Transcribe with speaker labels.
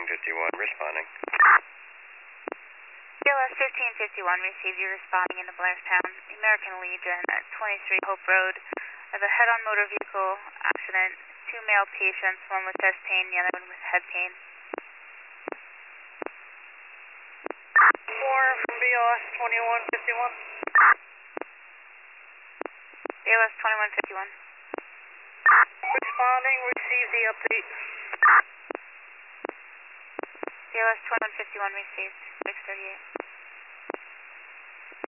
Speaker 1: 1351, responding.
Speaker 2: BLS 1351, received you responding into Blairstown, American Legion at 23 Hope Road. I have a head-on motor vehicle accident, 2 male patients, one with chest pain, the other one with head pain.
Speaker 3: 4 from BLS 2151.
Speaker 2: BLS 2151.
Speaker 3: Responding, receive the update.
Speaker 2: BLS 2151 received, 638.